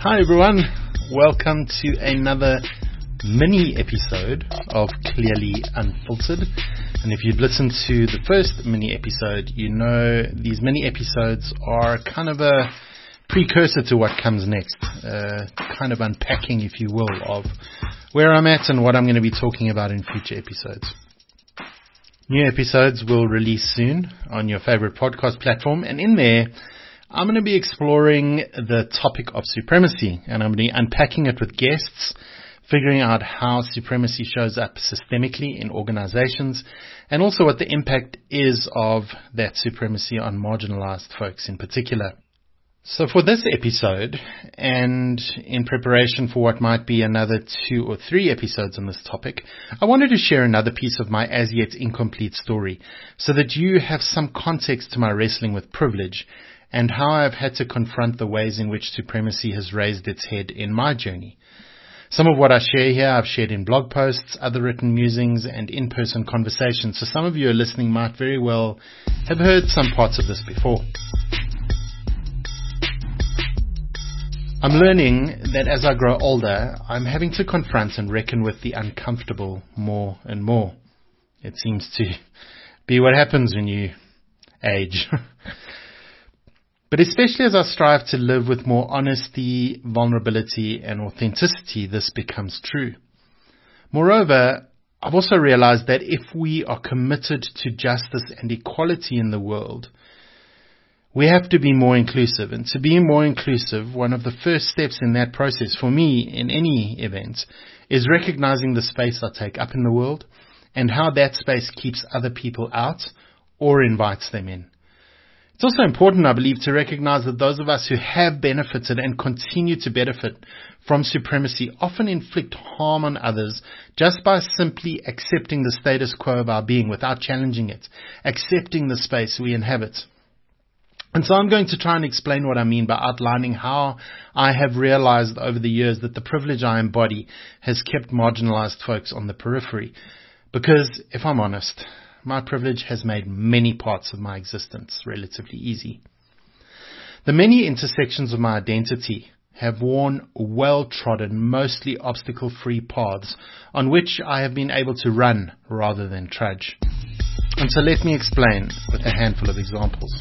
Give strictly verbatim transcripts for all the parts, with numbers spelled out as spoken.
Hi everyone, welcome to another mini episode of Clearly Unfiltered. And if you've listened to the first mini episode, you know these mini episodes are kind of a precursor to what comes next, uh, kind of unpacking, if you will, of where I'm at and what I'm going to be talking about in future episodes. New episodes will release soon on your favorite podcast platform, and in there I'm going to be exploring the topic of supremacy, and I'm going to be unpacking it with guests, figuring out how supremacy shows up systemically in organizations, and also what the impact is of that supremacy on marginalized folks in particular. So for this episode, and in preparation for what might be another two or three episodes on this topic, I wanted to share another piece of my as yet incomplete story so that you have some context to my wrestling with privilege and how I've had to confront the ways in which supremacy has raised its head in my journey. Some of what I share here I've shared in blog posts, other written musings, and in-person conversations, so some of you are listening might very well have heard some parts of this before. I'm learning that as I grow older, I'm having to confront and reckon with the uncomfortable more and more. It seems to be what happens when you age. But especially as I strive to live with more honesty, vulnerability, and authenticity, this becomes true. Moreover, I've also realized that if we are committed to justice and equality in the world, we have to be more inclusive. And to be more inclusive, one of the first steps in that process, for me in any event, is recognizing the space I take up in the world and how that space keeps other people out or invites them in. It's also important, I believe, to recognize that those of us who have benefited and continue to benefit from supremacy often inflict harm on others just by simply accepting the status quo of our being without challenging it, accepting the space we inhabit. And so I'm going to try and explain what I mean by outlining how I have realized over the years that the privilege I embody has kept marginalized folks on the periphery. Because, if I'm honest, my privilege has made many parts of my existence relatively easy. The many intersections of my identity have worn well-trodden, mostly obstacle-free paths on which I have been able to run rather than trudge. And so let me explain with a handful of examples.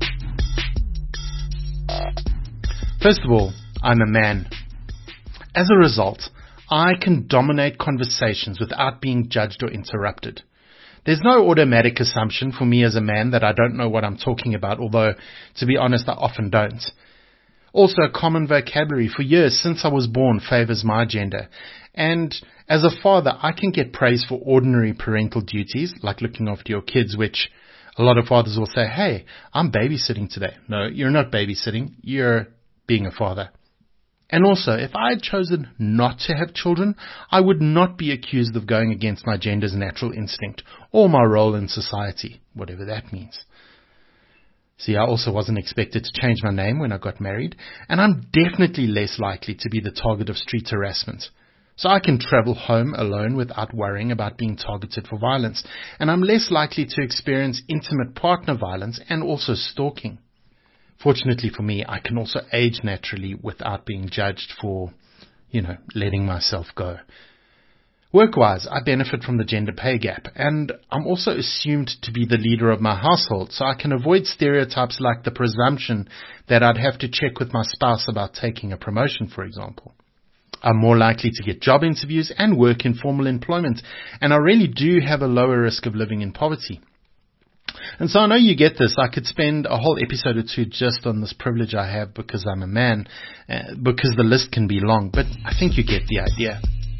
First of all, I'm a man. As a result, I can dominate conversations without being judged or interrupted. There's no automatic assumption for me as a man that I don't know what I'm talking about, although, to be honest, I often don't. Also, a common vocabulary for years since I was born favors my gender. And as a father, I can get praise for ordinary parental duties, like looking after your kids, which a lot of fathers will say, hey, I'm babysitting today. No, you're not babysitting. You're being a father. And also, if I had chosen not to have children, I would not be accused of going against my gender's natural instinct or my role in society, whatever that means. See, I also wasn't expected to change my name when I got married, and I'm definitely less likely to be the target of street harassment. So I can travel home alone without worrying about being targeted for violence, and I'm less likely to experience intimate partner violence and also stalking. Fortunately for me, I can also age naturally without being judged for, you know, letting myself go. Work-wise, I benefit from the gender pay gap, and I'm also assumed to be the leader of my household, so I can avoid stereotypes like the presumption that I'd have to check with my spouse about taking a promotion, for example. I'm more likely to get job interviews and work in formal employment, and I really do have a lower risk of living in poverty. And so I know you get this. I could spend a whole episode or two just on this privilege I have because I'm a man, uh, because the list can be long, but I think you get the idea.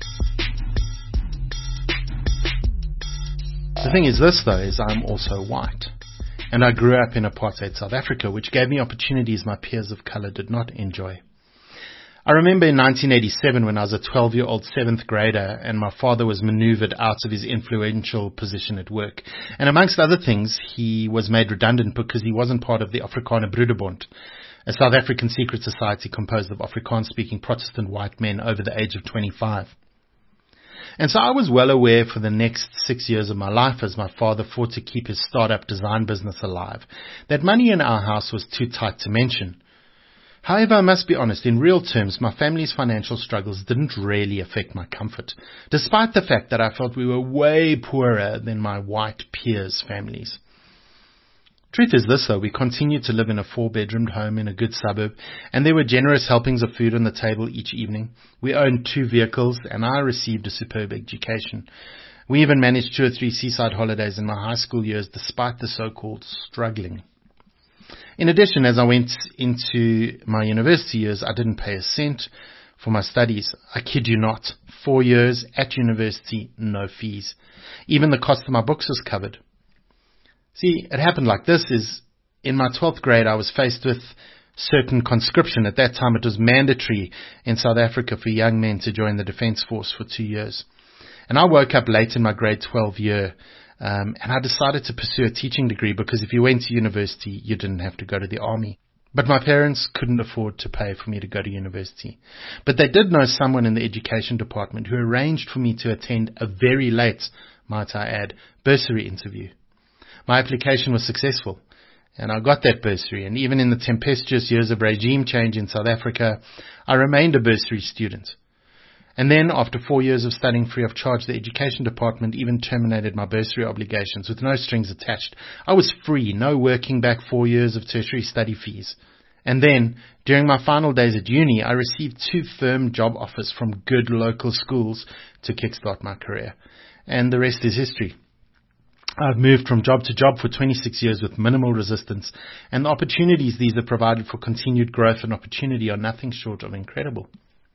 The thing is this, though, is I'm also white. And I grew up in apartheid South Africa, which gave me opportunities my peers of color did not enjoy. I remember in nineteen eighty-seven when I was a twelve-year-old seventh grader and my father was maneuvered out of his influential position at work. And amongst other things, he was made redundant because he wasn't part of the Afrikaner Broederbond, a South African secret society composed of Afrikaans-speaking Protestant white men over the age of twenty-five. And so I was well aware for the next six years of my life, as my father fought to keep his startup design business alive, that money in our house was too tight to mention. However, I must be honest, in real terms, my family's financial struggles didn't really affect my comfort, despite the fact that I felt we were way poorer than my white peers' families. Truth is this though, we continued to live in a four-bedroomed home in a good suburb, and there were generous helpings of food on the table each evening. We owned two vehicles, and I received a superb education. We even managed two or three seaside holidays in my high school years, despite the so-called struggling. In addition, as I went into my university years, I didn't pay a cent for my studies. I kid you not. Four years at university, no fees. Even the cost of my books was covered. See, it happened like this is, in my twelfth grade, I was faced with certain conscription. At that time, it was mandatory in South Africa for young men to join the Defence Force for two years. And I woke up late in my grade twelve year, um, and I decided to pursue a teaching degree because if you went to university, you didn't have to go to the army. But my parents couldn't afford to pay for me to go to university. But they did know someone in the education department who arranged for me to attend a very late, might I add, bursary interview. My application was successful, and I got that bursary, and even in the tempestuous years of regime change in South Africa, I remained a bursary student. And then, after four years of studying free of charge, the education department even terminated my bursary obligations with no strings attached. I was free, no working back four years of tertiary study fees. And then, during my final days at uni, I received two firm job offers from good local schools to kickstart my career. And the rest is history. I've moved from job to job for twenty-six years with minimal resistance, and the opportunities these have provided for continued growth and opportunity are nothing short of incredible.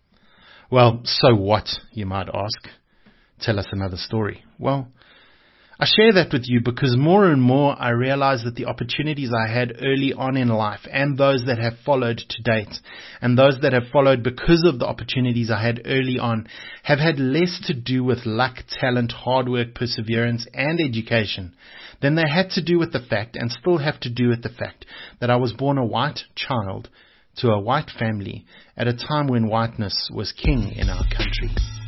Well, so what, you might ask? Tell us another story. Well, I share that with you because more and more I realize that the opportunities I had early on in life and those that have followed to date and those that have followed because of the opportunities I had early on have had less to do with luck, talent, hard work, perseverance and education than they had to do with the fact and still have to do with the fact that I was born a white child to a white family at a time when whiteness was king in our country.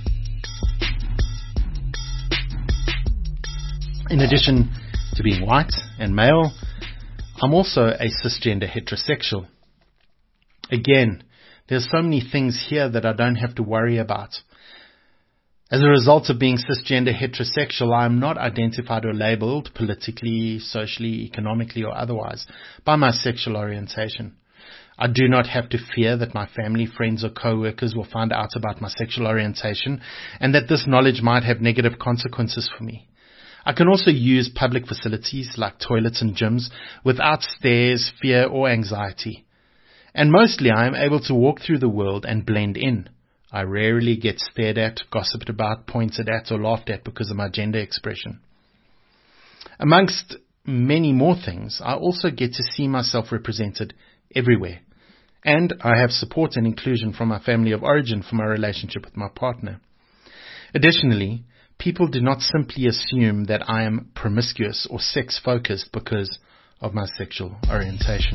In addition to being white and male, I'm also a cisgender heterosexual. Again, there's so many things here that I don't have to worry about. As a result of being cisgender heterosexual, I am not identified or labeled politically, socially, economically, or otherwise by my sexual orientation. I do not have to fear that my family, friends, or co-workers will find out about my sexual orientation and that this knowledge might have negative consequences for me. I can also use public facilities like toilets and gyms without stares, fear, or anxiety. And mostly I am able to walk through the world and blend in. I rarely get stared at, gossiped about, pointed at, or laughed at because of my gender expression. Amongst many more things, I also get to see myself represented everywhere. And I have support and inclusion from my family of origin for my relationship with my partner. Additionally, people do not simply assume that I am promiscuous or sex-focused because of my sexual orientation.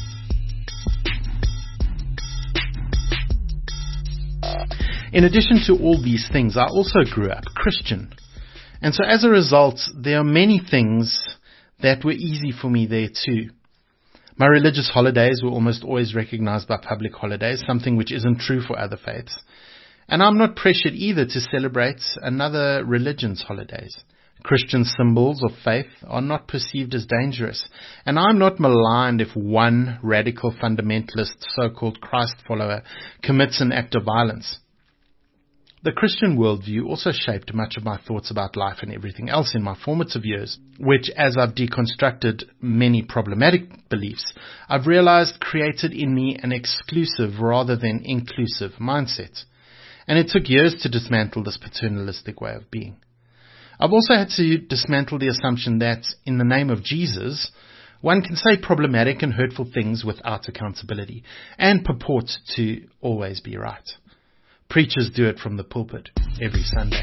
In addition to all these things, I also grew up Christian. And so as a result, there are many things that were easy for me there too. My religious holidays were almost always recognized by public holidays, something which isn't true for other faiths. And I'm not pressured either to celebrate another religion's holidays. Christian symbols of faith are not perceived as dangerous, and I'm not maligned if one radical fundamentalist so-called Christ follower commits an act of violence. The Christian worldview also shaped much of my thoughts about life and everything else in my formative years, which, as I've deconstructed many problematic beliefs, I've realized created in me an exclusive rather than inclusive mindset. And it took years to dismantle this paternalistic way of being. I've also had to dismantle the assumption that, in the name of Jesus, one can say problematic and hurtful things without accountability, and purport to always be right. Preachers do it from the pulpit every Sunday.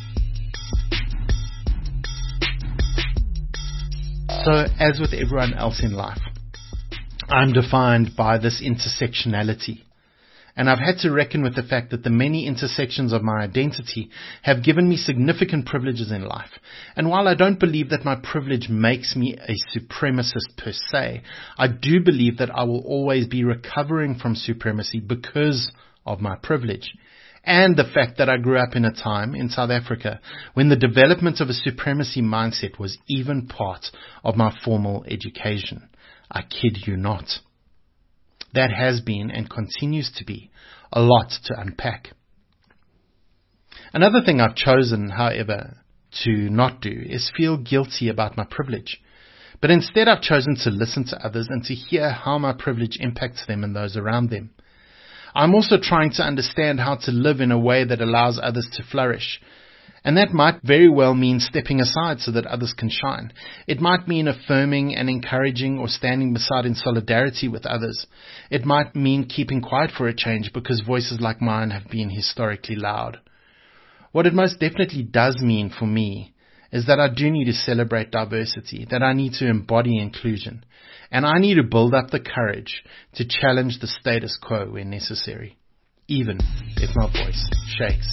So, as with everyone else in life, I'm defined by this intersectionality. and I've had to reckon with the fact that the many intersections of my identity have given me significant privileges in life. And while I don't believe that my privilege makes me a supremacist per se, I do believe that I will always be recovering from supremacy because of my privilege. And the fact that I grew up in a time in South Africa when the development of a supremacy mindset was even part of my formal education. I kid you not. That has been and continues to be a lot to unpack. Another thing I've chosen, however, to not do is feel guilty about my privilege. But instead I've chosen to listen to others and to hear how my privilege impacts them and those around them. I'm also trying to understand how to live in a way that allows others to flourish. And that might very well mean stepping aside so that others can shine. It might mean affirming and encouraging or standing beside in solidarity with others. It might mean keeping quiet for a change because voices like mine have been historically loud. What it most definitely does mean for me is that I do need to celebrate diversity, that I need to embody inclusion, and I need to build up the courage to challenge the status quo when necessary, even if my voice shakes.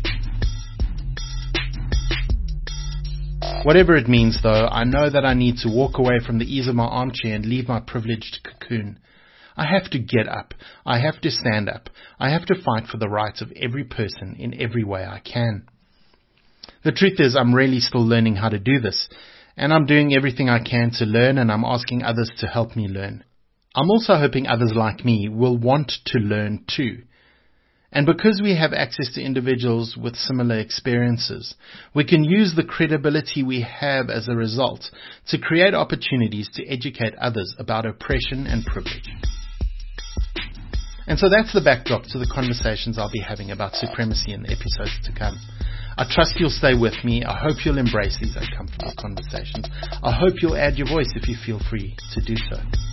Whatever it means, though, I know that I need to walk away from the ease of my armchair and leave my privileged cocoon. I have to get up. I have to stand up. I have to fight for the rights of every person in every way I can. The truth is, I'm really still learning how to do this, and I'm doing everything I can to learn, and I'm asking others to help me learn. I'm also hoping others like me will want to learn too. And because we have access to individuals with similar experiences, we can use the credibility we have as a result to create opportunities to educate others about oppression and privilege. And so that's the backdrop to the conversations I'll be having about supremacy in the episodes to come. I trust you'll stay with me. I hope you'll embrace these uncomfortable conversations. I hope you'll add your voice if you feel free to do so.